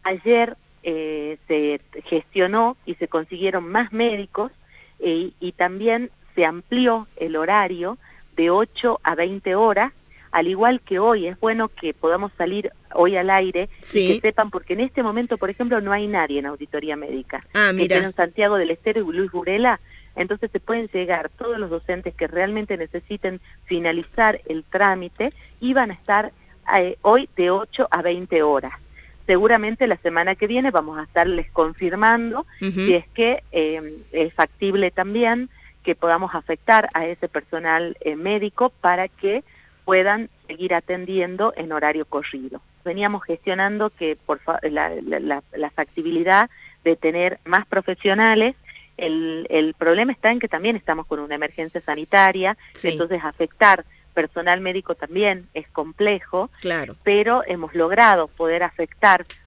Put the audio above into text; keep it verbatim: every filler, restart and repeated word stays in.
ayer eh, se gestionó y se consiguieron más médicos eh, y también se amplió el horario de ocho a veinte horas, al igual que hoy. Es bueno que podamos salir hoy al aire sí. y que sepan, porque en este momento, por ejemplo, no hay nadie en auditoría médica. Ah, mira. Que en Santiago del Estero y Luis Burela, entonces se pueden llegar todos los docentes que realmente necesiten finalizar el trámite y van a estar eh, hoy de ocho a veinte horas. Seguramente la semana que viene vamos a estarles confirmando uh-huh. si es que eh, es factible también que podamos afectar a ese personal eh, médico para que puedan seguir atendiendo en horario corrido. Veníamos gestionando que por la, la, la, la factibilidad de tener más profesionales. El, el problema está en que también estamos con una emergencia sanitaria, sí. entonces afectar personal médico también es complejo, claro. pero hemos logrado poder afectar